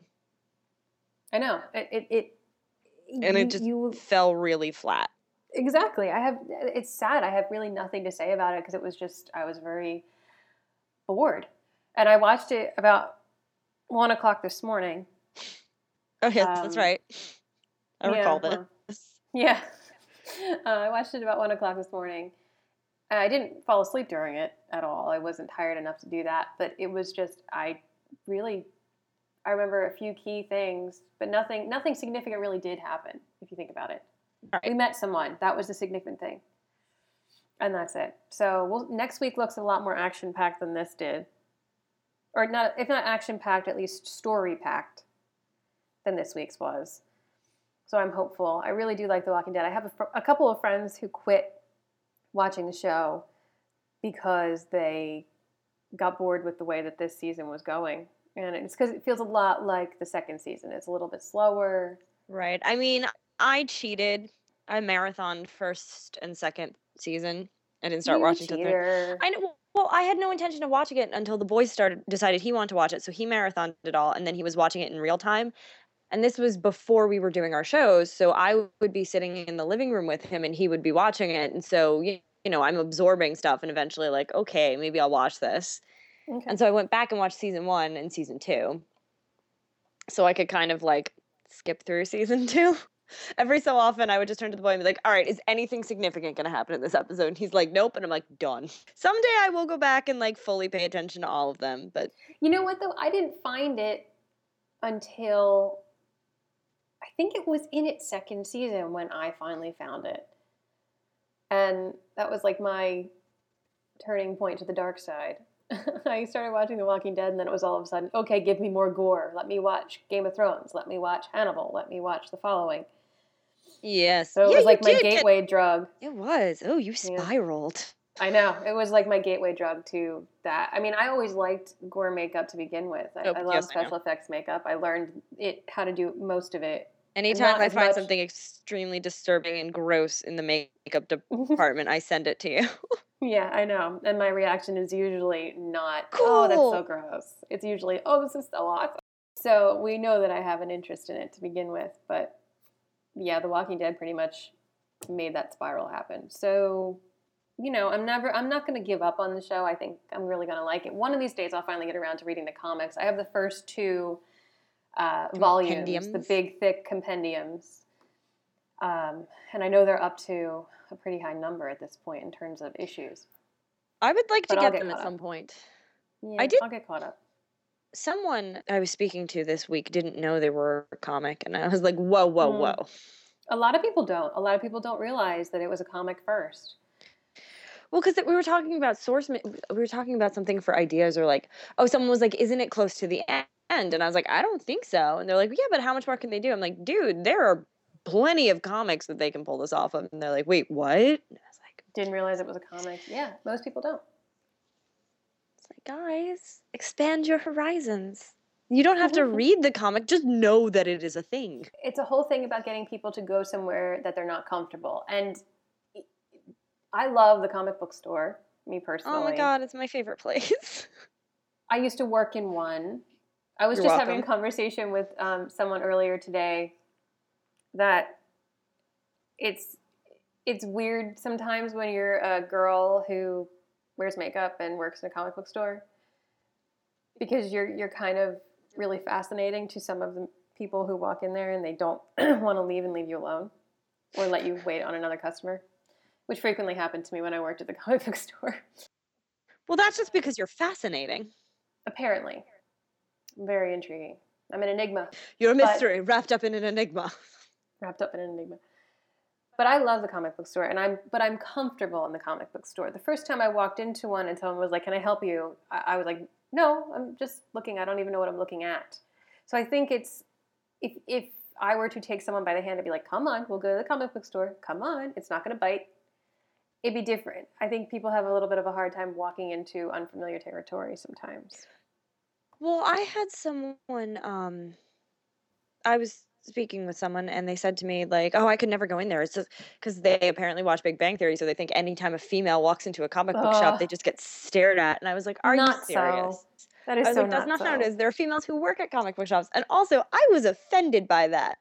I know it. It, it and you, it just you fell really flat. exactly. I have. It's sad. I have really nothing to say about it because it was just I was very bored, and I watched it about one o'clock this morning. Oh yes, that's Um, right. I recall yeah, this. well, yeah, uh, I watched it about one o'clock this morning. And I didn't fall asleep during it at all. I wasn't tired enough to do that, but it was just I really I remember a few key things, but nothing nothing significant really did happen if you think about it. Right. We met someone. That was the significant thing. And that's it. So we'll, next week looks a lot more action-packed than this did. Or not, if not action-packed, at least story-packed than this week's was. So I'm hopeful. I really do like The Walking Dead. I have a, fr- a couple of friends who quit watching the show because they got bored with the way that this season was going. And it's because it feels a lot like the second season. It's a little bit slower. Right. I mean, I cheated. I marathoned first and second season. I didn't start You watching till third. cheater. I know. Well, I had no intention of watching it until the boys started decided he wanted to watch it, so he marathoned it all, and then he was watching it in real time. And this was before we were doing our shows, so I would be sitting in the living room with him, and he would be watching it, and so you you know I'm absorbing stuff, and eventually like, okay, maybe I'll watch this. Okay. And so I went back and watched season one and season two, so I could kind of like skip through season two. Every so often, I would just turn to the boy and be like, all right, is anything significant going to happen in this episode? And he's like, nope. And I'm like, done. Someday I will go back and like fully pay attention to all of them. But You know what, though? I didn't find it until I think it was in its second season when I finally found it. And that was like my turning point to the dark side. I started watching The Walking Dead, and then it was all of a sudden, okay, give me more gore. Let me watch Game of Thrones. Let me watch Hannibal. Let me watch The Following. yes. So it yeah, was like you my did get- gateway drug. It was. Oh, you Yeah. spiraled. I know. It was like my gateway drug to that. I mean, I always liked gore makeup to begin with. I, Oh, I love yes, I know. special effects makeup. I learned it how to do most of it. Anytime Not I as find much- something extremely disturbing and gross in the makeup department, I send it to you. Yeah, I know. And my reaction is usually not, oh, that's so Cool. gross. It's usually, oh, this is so awesome. So we know that I have an interest in it to begin with. But yeah, The Walking Dead pretty much made that spiral happen. So, you know, I'm never, I'm not going to give up on the show. I think I'm really going to like it. One of these days I'll finally get around to reading the comics. I have the first two uh, volumes, the Compendiums. big, thick compendiums. Um, and I know they're up to a pretty high number at this point in terms of issues. I would like to But I'll get get them at caught some up. point. Yeah, I did- I'll get caught up. Someone I was speaking to this week didn't know they were a comic, and I was like, whoa, whoa, Mm. whoa. A lot of people don't. A lot of people don't realize that it was a comic first. Well, because we were talking about source, ma- we were talking about something for ideas, or like, oh, someone was like, isn't it close to the e- end? And I was like, I don't think so. And they're like, yeah, but how much more can they do? I'm like, dude, there are plenty of comics that they can pull this off of. And they're like, wait, what? And I was like, Didn't realize it was a comic. Yeah, most people don't. it's like, guys, expand your horizons. You don't have to read the comic, just know that it is a thing. It's a whole thing about getting people to go somewhere that they're not comfortable. And I love the comic book store, me personally. Oh my God, it's my favorite place. I used to work in one. I was You're just having a welcome. conversation with um, someone earlier today that it's it's weird sometimes when you're a girl who wears makeup and works in a comic book store, because you're you're kind of really fascinating to some of the people who walk in there and they don't want to leave and leave you alone or let you wait on another customer, which frequently happened to me when I worked at the comic book store. Well, that's just because you're fascinating. Apparently. Very intriguing. I'm an enigma. You're a But- mystery wrapped up in an enigma. Wrapped up in an enigma. But I love the comic book store, and I'm but I'm comfortable in the comic book store. The first time I walked into one and someone was like, "Can I help you?" I, I was like, "No, I'm just looking. I don't even know what I'm looking at." So I think it's if if I were to take someone by the hand and be like, "Come on, we'll go to the comic book store. Come on, it's not going to bite." It'd be different. I think people have a little bit of a hard time walking into unfamiliar territory sometimes. Well, I had someone, um, I was speaking with someone and they said to me, like, oh, I could never go in there. It's just because they apparently watch Big Bang Theory. So they think anytime a female walks into a comic book shop, they Ugh. just get stared at. And I was like, are Not you so. serious? That I is was so like, that's not not how it so. is. There are females who work at comic book shops. And also, I was offended by that.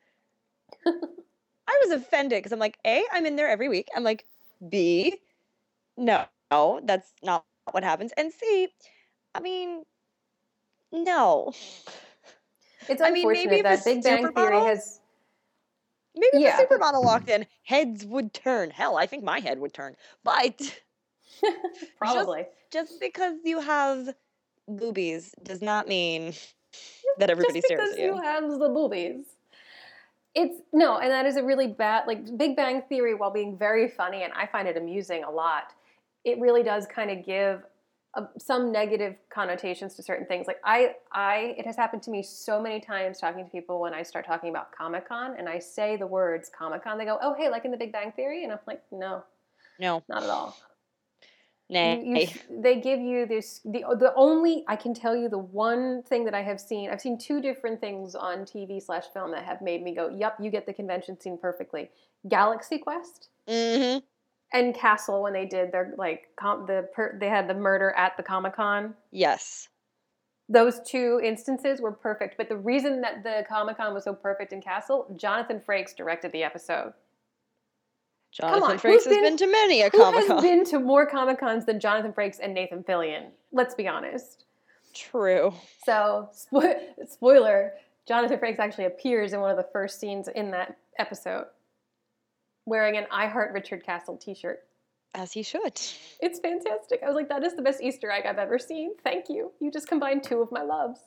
I was offended because I'm like, A, I'm in there every week. I'm like, B, no, no, that's not what happens. And C, I mean, no. It's I mean, unfortunate maybe if that a Big Bang Theory supermodel- has. Maybe Yeah, if a but- supermodel walked in, heads would turn. Hell, I think my head would turn. But Probably. just because you have boobies does not mean that everybody Just stares because at you. you have the boobies. It's no, and that is a really bad, like Big Bang Theory, while being very funny, and I find it amusing a lot, it really does kind of give uh, some negative connotations to certain things. Like I, I, it has happened to me so many times talking to people when I start talking about Comic-Con and I say the words Comic-Con, they go, "Oh, hey, like in The Big Bang Theory," and I'm like, "No, No. not at all." Nay. You, you, they give you this. The the only I can tell you the one thing that I have seen. I've seen two different things on T V slash film that have made me go, "Yup, you get the convention scene perfectly." Galaxy Quest. Mm-hmm. And Castle when they did their like com- the per- they had the murder at the Comic-Con. Yes. Those two instances were perfect, but the reason that the Comic-Con was so perfect in Castle, Jonathan Frakes directed the episode. Jonathan Come on, Frakes has been, been to many a who Comic-Con. has been to more Comic-Cons than Jonathan Frakes and Nathan Fillion? Let's be honest. True. So, spo- spoiler, Jonathan Frakes actually appears in one of the first scenes in that episode, wearing an I Heart Richard Castle t-shirt. As he should. It's fantastic. I was like, that is the best Easter egg I've ever seen. Thank you. You just combined two of my loves.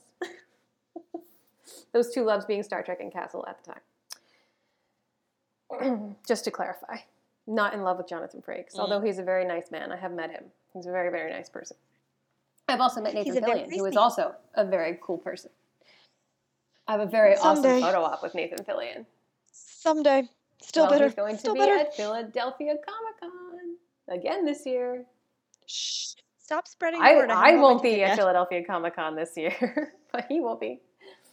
Those two loves being Star Trek and Castle at the time. Just to clarify. Not in love with Jonathan Frakes, mm. although he's a very nice man. I have met him. He's a very, very nice person. I've also met Nathan Fillion, nice who is also a very cool person. I have a very Someday. awesome photo op with Nathan Fillion. Someday. Still well, better. He's going to Still be better. at Philadelphia Comic-Con again this year. Shh. Stop spreading I, word. I, I won't be at yet. Philadelphia Comic-Con this year, but he will be.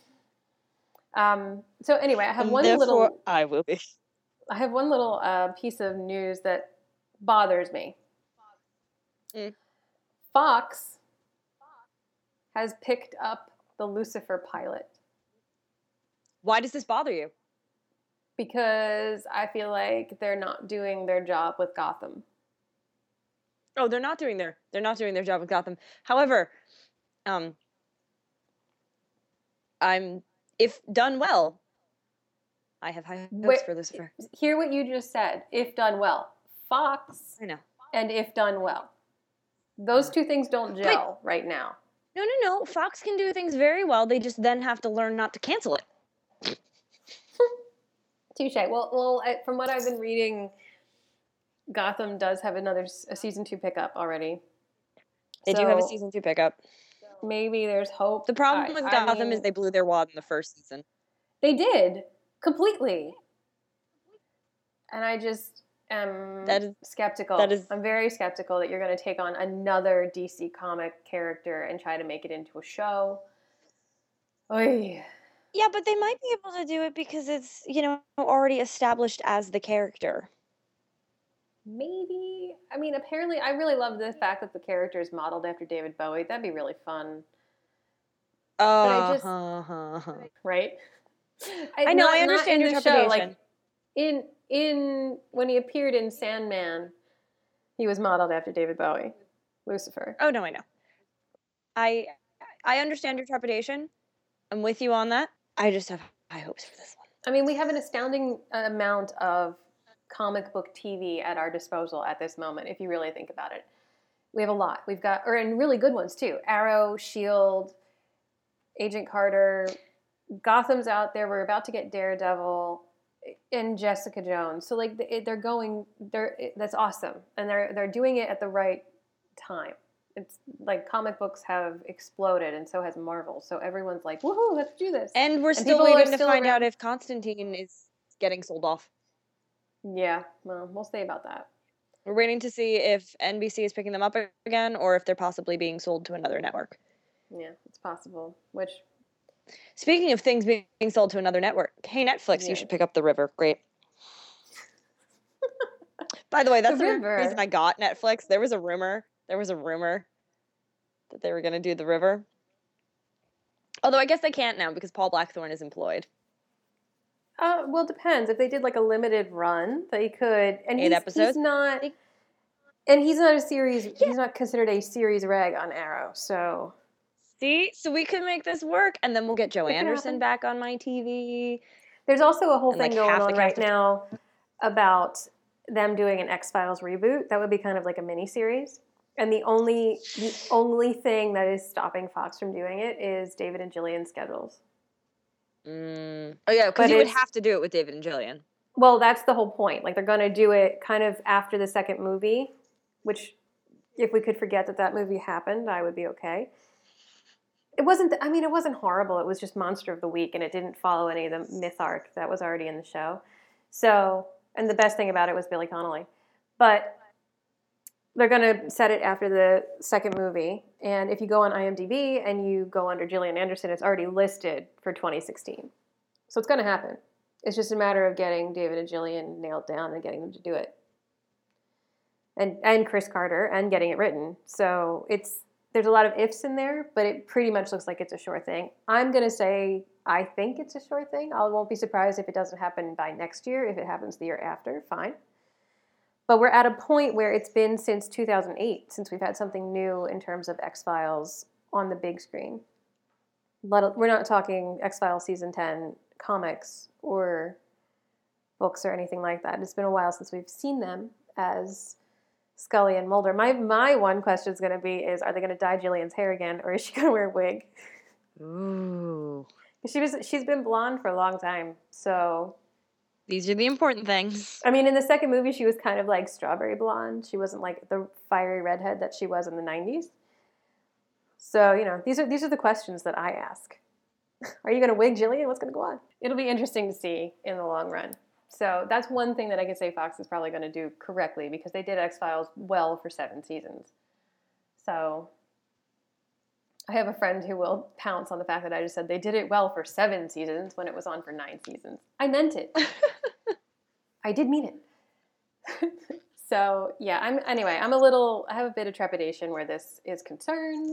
Um. So anyway, I have and one therefore, little. I will be. I have one little uh, piece of news that bothers me. Mm. Fox has picked up the Lucifer pilot. Why does this bother you? Because I feel like they're not doing their job with Gotham. Oh, they're not doing their they're not doing their job with Gotham. However, um, I'm if done well, I have high hopes Wait, for Lucifer. Hear what you just said. If done well, Fox. I know. And if done well, those two things don't gel but, right now. No, no, no. Fox can do things very well. They just then have to learn not to cancel it. Touche. Well, well, I, from what I've been reading, Gotham does have another a season two pickup already. They so do have a season two pickup. Maybe there's hope. The problem I, with I Gotham mean, is they blew their wad in the first season. They did completely, and I just am that is, skeptical. That is, I'm very skeptical that you're going to take on another D C comic character and try to make it into a show. Oy. Yeah, but they might be able to do it because it's, you know, already established as the character. Maybe. I mean, apparently, I really love the fact that the character is modeled after David Bowie. That'd be really fun. Oh, but I just, uh-huh. right? I, I know. Not, I understand your trepidation. Like in in when he appeared in Sandman, he was modeled after David Bowie, Lucifer. Oh no, I know. I I understand your trepidation. I'm with you on that. I just have high hopes for this one. I mean, we have an astounding amount of comic book T V at our disposal at this moment, if you really think about it. We have a lot. We've got, or and really good ones too. Arrow, S H I E L D, Agent Carter, Gotham's out there. We're about to get Daredevil and Jessica Jones. So like they're going, they're that's awesome, and they're they're doing it at the right time. It's like comic books have exploded, and so has Marvel. So everyone's like, "Woohoo, let's do this!" And we're and still waiting to still find around. out if Constantine is getting sold off. Yeah, well, we'll see about that. We're waiting to see if N B C is picking them up again, or if they're possibly being sold to another network. Yeah, it's possible. Which, speaking of things being sold to another network, hey Netflix, yeah. You should pick up The River. Great. By the way, that's the, the reason I got Netflix. There was a rumor. There was a rumor that they were going to do The River. Although I guess they can't now because Paul Blackthorne is employed. Uh, well, it depends. If they did like a limited run, they could. And Eight he's, episodes. He's not. And he's not a series. Yeah. He's not considered a series reg on Arrow. So. See, so we could make this work, and then we'll get Joe Anderson back on my T V. There's also a whole and thing like going on right of- now about them doing an X-Files reboot. That would be kind of like a mini series. And the only the only thing that is stopping Fox from doing it is David and Gillian's schedules. Mm. Oh yeah, because you would have to do it with David and Gillian. Well, that's the whole point. Like they're going to do it kind of after the second movie, which If we could forget that that movie happened, I would be okay. It wasn't, I mean, it wasn't horrible. It was just Monster of the Week, and it didn't follow any of the myth arc that was already in the show. So, and the best thing about it was Billy Connolly. But they're going to set it after the second movie. And if you go on IMDb and you go under Gillian Anderson, it's already listed for twenty sixteen. So it's going to happen. It's just a matter of getting David and Gillian nailed down and getting them to do it. And and Chris Carter, and getting it written. So it's there's a lot of ifs in there, but it pretty much looks like it's a sure thing. I'm going to say I think it's a sure thing. I won't be surprised if it doesn't happen by next year. If it happens the year after, fine. But we're at a point where it's been since two thousand eight since we've had something new in terms of X-Files on the big screen. We're not talking X-Files season ten comics or books or anything like that. It's been a while since we've seen them as Scully and Mulder. My my one question is going to be is, are they going to dye Gillian's hair again, or is she going to wear a wig? Ooh. She was, she's been blonde for a long time, so... These are the important things. I mean, in the second movie, she was kind of like strawberry blonde. She wasn't like the fiery redhead that she was in the nineties. So, you know, these are these are the questions that I ask. Are you going to wig Gillian? What's going to go on? It'll be interesting to see in the long run. So that's one thing that I can say Fox is probably going to do correctly, because they did X-Files well for seven seasons. So I have a friend who will pounce on the fact that I just said they did it well for seven seasons when it was on for nine seasons. I meant it. I did mean it. So yeah, I'm anyway, I'm a little, I have a bit of trepidation where this is concerned,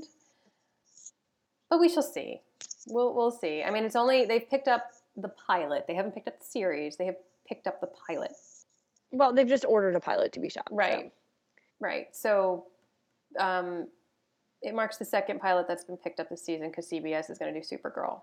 but we shall see. We'll we'll see. I mean, it's only, they've picked up the pilot. They haven't picked up the series. They have picked up the pilot. Well, they've just ordered a pilot to be shot. Right. So. Right. So um, it marks the second pilot that's been picked up this season, because C B S is going to do Supergirl.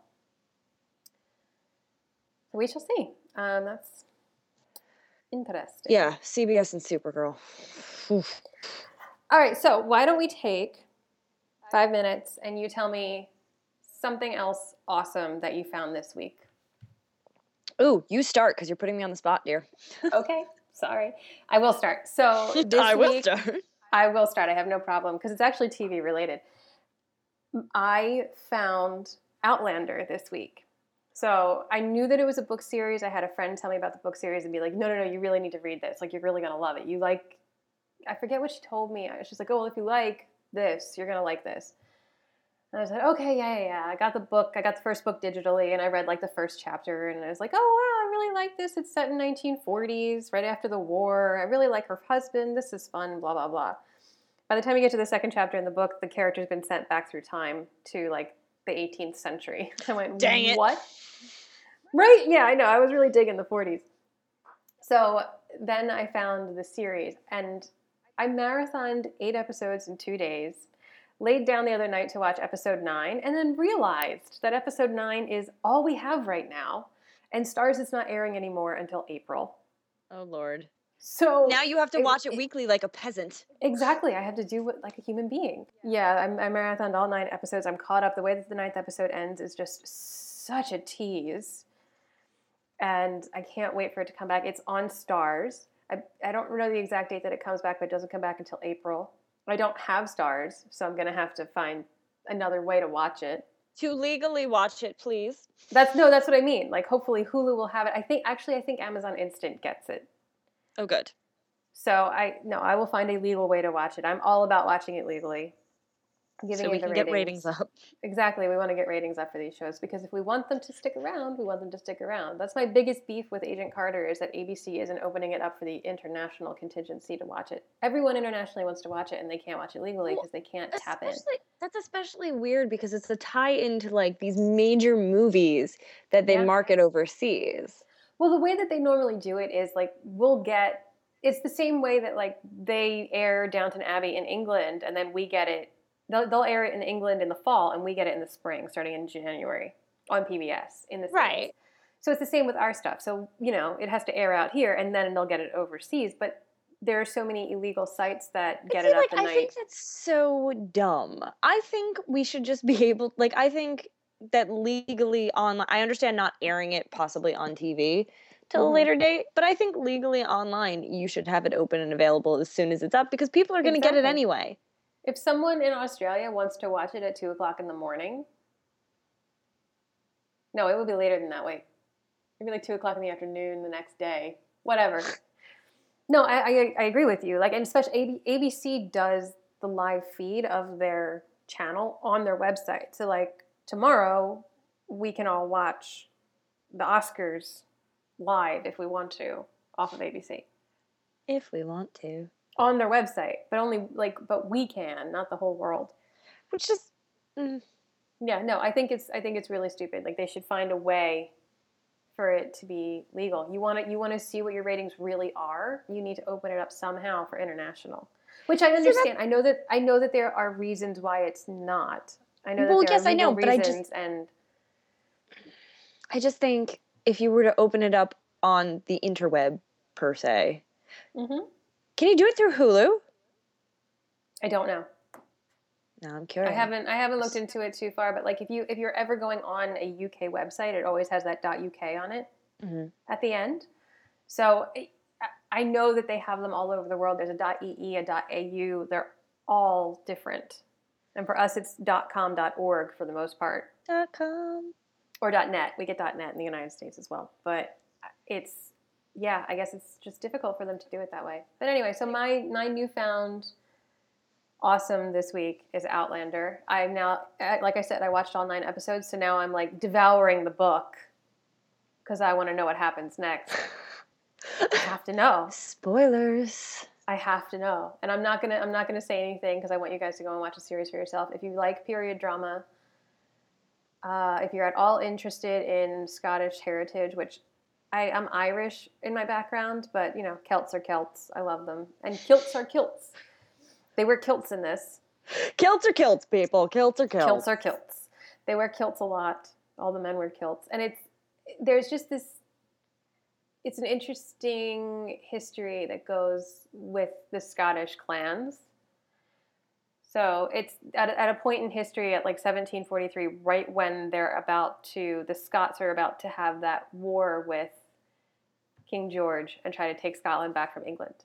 So we shall see. Um, that's interesting. Yeah, C B S and Supergirl. Oof. All right. So why don't we take five minutes and you tell me something else awesome that you found this week? Ooh, you start, because you're putting me on the spot, dear. Okay, sorry. I will start. So this I will week, start. I will start. I have no problem, because it's actually T V related. I found Outlander this week. So I knew that it was a book series. I had a friend tell me about the book series and be like, no, no, no, you really need to read this. Like, you're really going to love it. You like, I forget what she told me. I was just like, oh, well, if you like this, you're going to like this. And I was like, okay, yeah, yeah, yeah. I got the book. I got the first book digitally, and I read like the first chapter, and I was like, oh, wow, I really like this. It's set in nineteen forties, right after the war. I really like her husband. This is fun, blah, blah, blah. By the time you get to the second chapter in the book, the character's been sent back through time to like the eighteenth century. I went, dang it. What? Right? Yeah, I know. I was really digging the forties. So then I found the series, and I marathoned eight episodes in two days. Laid down the other night to watch episode nine, and then realized that episode nine is all we have right now, and Starz is not airing anymore until April. Oh, Lord. So now you have to it, watch it, it weekly like a peasant. Exactly. I have to do it like a human being. Yeah, I'm, I marathoned all nine episodes. I'm caught up. The way that the ninth episode ends is just such a tease, and I can't wait for it to come back. It's on Starz. I, I don't know the exact date that it comes back, but it doesn't come back until April. I don't have Starz, so I'm going to have to find another way to watch it. To legally watch it, please. That's no, that's what I mean. Like, hopefully Hulu will have it. I think, actually, I think Amazon Instant gets it. Oh, good. So, I, no, I will find a legal way to watch it. I'm all about watching it legally. Giving so we it the can ratings. get ratings up. Exactly. We want to get ratings up for these shows, because if we want them to stick around, we want them to stick around. That's my biggest beef with Agent Carter, is that A B C isn't opening it up for the international contingency to watch it. Everyone internationally wants to watch it, and they can't watch it legally because well, they can't tap in. That's especially weird, because it's a tie-in to like these major movies that they yeah. market overseas. Well, the way that they normally do it is like we'll get, it's the same way that like they air Downton Abbey in England, and then we get it. They'll, they'll air it in England in the fall, and we get it in the spring, starting in January on P B S in the States. Right. So it's the same with our stuff. So, you know, it has to air out here, and then they'll get it overseas. But there are so many illegal sites that get I it up like, the I night. I think that's so dumb. I think we should just be able, like, I think that legally online, I understand not airing it possibly on T V till mm-hmm. a later date, but I think legally online, you should have it open and available as soon as it's up, because people are going to exactly. get it anyway. If someone in Australia wants to watch it at two o'clock in the morning, no, it would be later than that. Wait, maybe like two o'clock in the afternoon the next day. Whatever. No, I, I I agree with you. Like, and especially A B C does the live feed of their channel on their website. So like tomorrow, we can all watch the Oscars live if we want to off of A B C If we want to. on their website, but only like but we can, not the whole world. Which just mm, Yeah, no, I think it's I think it's really stupid. Like they should find a way for it to be legal. You want to you want to see what your ratings really are. You need to open it up somehow for international. Which I understand. I know that I know that there are reasons why it's not. I know that Well, there yes, are I know, legal but I reasons just- and I just think if you were to open it up on the interweb per se, Mhm. can you do it through Hulu? I don't know. No, I'm curious. I haven't I haven't looked into it too far, but like if you if you're ever going on a U K website, it always has that .uk on it Mhm. at the end. So I- I know that they have them all over the world. There's a .ee, a .au. They're all different. And for us, it's .com, .org for the most part, Dot com. or .net. We get .net in the United States as well. But it's, yeah, I guess it's just difficult for them to do it that way. But anyway, so my, my newfound awesome this week is Outlander. I'm now, like I said, I watched all nine episodes, so now I'm like devouring the book because I want to know what happens next. I have to know. Spoilers. I have to know, and I'm not gonna. I'm not gonna say anything because I want you guys to go and watch the series for yourself. If you like period drama, uh, if you're at all interested in Scottish heritage, which I am Irish in my background, but you know, Celts are Celts. I love them, and kilts are kilts. They wear kilts in this. Kilts are kilts, people. Kilts are kilts. Kilts are kilts. They wear kilts a lot. All the men wear kilts, and it's there's just this. It's an interesting history that goes with the Scottish clans. So it's at a, at a point in history at like seventeen forty-three, right when they're about to, the Scots are about to have that war with King George and try to take Scotland back from England.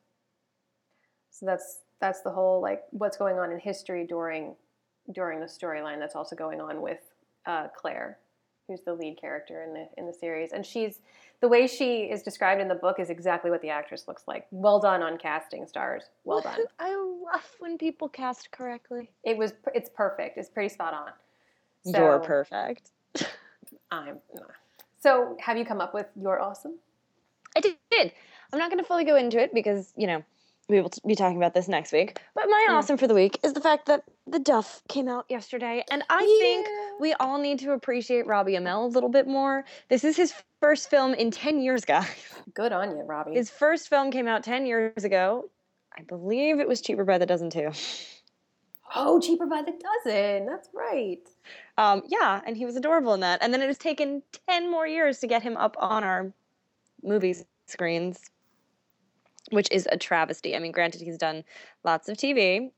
So that's that's the whole like what's going on in history during during the storyline that's also going on with uh, Claire, who's the lead character in the in the series, and she's the way she is described in the book is exactly what the actress looks like. Well done on casting, stars. Well done. I love when people cast correctly. It was. It's perfect. It's pretty spot on. So, You're perfect. I'm not. So, have you come up with your awesome? I did. I'm not going to fully go into it because, you know, we will be talking about this next week. But my Mm. awesome for the week is the fact that The Duff came out yesterday. And I Yeah. think we all need to appreciate Robbie Amell a little bit more. This is his first film in ten years, guys. Good on you, Robbie. His first film came out ten years ago. I believe it was Cheaper by the Dozen, too. Oh, Cheaper by the Dozen. That's right. Um, yeah, and he was adorable in that. And then it has taken ten more years to get him up on our movie screens, which is a travesty. I mean, granted, he's done lots of T V,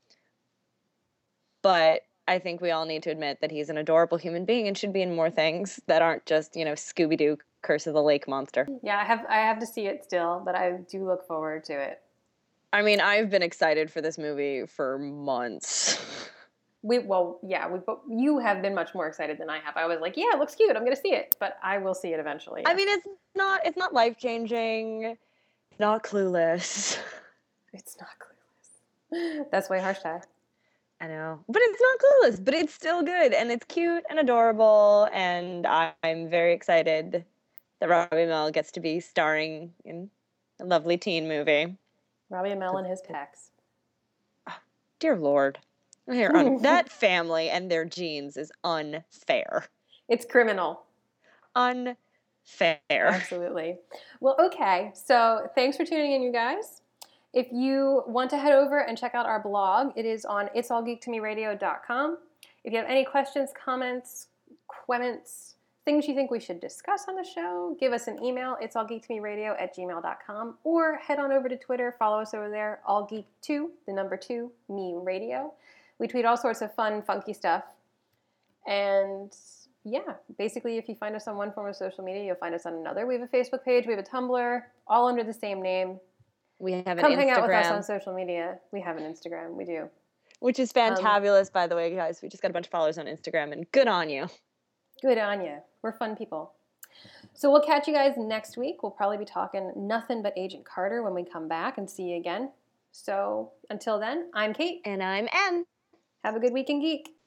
but I think we all need to admit that he's an adorable human being and should be in more things that aren't just, you know, Scooby-Doo, Curse of the Lake Monster. Yeah, I have I have to see it still, but I do look forward to it. I mean, I've been excited for this movie for months. We well, yeah, we but you have been much more excited than I have. I was like, yeah, it looks cute. I'm gonna see it, but I will see it eventually. I yes. mean, it's not it's not life-changing, it's not Clueless. It's not Clueless. That's way harsh, Ty. I know. But it's not Clueless, but it's still good, and it's cute and adorable, and I- I'm very excited that Robbie Amell gets to be starring in a lovely teen movie. Robbie Amell and his pecs. Dear Lord. Here, un- that family and their genes is unfair. It's criminal. Unfair. Absolutely. Well, okay. So thanks for tuning in, you guys. If you want to head over and check out our blog, it is on its all geek to me radio dot com. If you have any questions, comments, comments, things you think we should discuss on the show, give us an email, its all geek to me radio at gmail dot com, or head on over to Twitter, follow us over there, all geek two, the number two, me radio. We tweet all sorts of fun, funky stuff. And yeah, basically if you find us on one form of social media, you'll find us on another. We have a Facebook page, we have a Tumblr, all under the same name. We have an Come Instagram. hang out with us on social media. We have an Instagram, we do. Which is Um, fantabulous, by the way, guys. We just got a bunch of followers on Instagram, and good on you. Good on you. We're fun people. So we'll catch you guys next week. We'll probably be talking nothing but Agent Carter when we come back and see you again. So until then, I'm Kate. And I'm Em. Have a good week in geek.